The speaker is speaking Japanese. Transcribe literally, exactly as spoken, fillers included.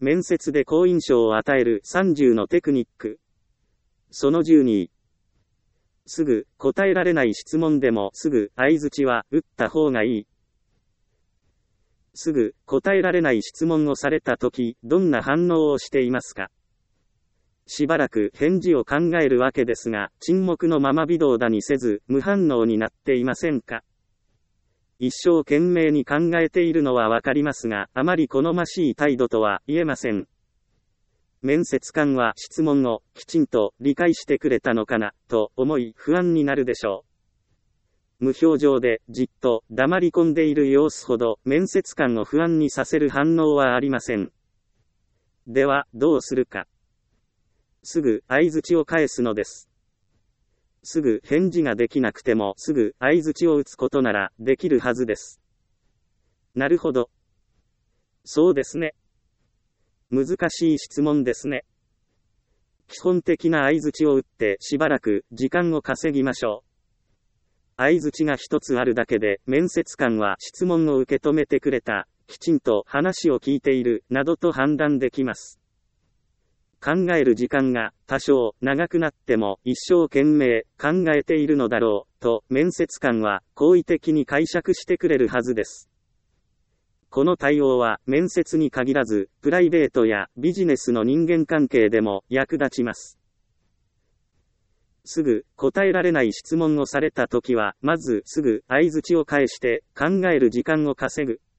面接で好印象を与えるさんじゅうのテクニック。そのじゅうに。すぐ答えられない質問でもすぐ相槌は打った方がいい。すぐ答えられない質問をされたとき、どんな反応をしていますか？しばらく返事を考えるわけですが、沈黙のまま微動だにせず、無反応になっていませんか？一生懸命に考えているのはわかりますが、あまり好ましい態度とは言えません。面接官は質問をきちんと理解してくれたのかな、と思い不安になるでしょう。無表情でじっと黙り込んでいる様子ほど面接官を不安にさせる反応はありません。では、どうするか。すぐ相槌を返すのです。すぐ返事ができなくてもすぐ相槌を打つことならできるはずです。なるほど。そうですね。難しい質問ですね。基本的な相槌を打ってしばらく時間を稼ぎましょう。相槌が一つあるだけで面接官は質問を受け止めてくれた、きちんと話を聞いている、などと判断できます。考える時間が多少長くなっても一生懸命考えているのだろうと面接官は好意的に解釈してくれるはずです。この対応は面接に限らずプライベートやビジネスの人間関係でも役立ちます。すぐ答えられない質問をされたときはまずすぐ相槌を返して考える時間を稼ぐ。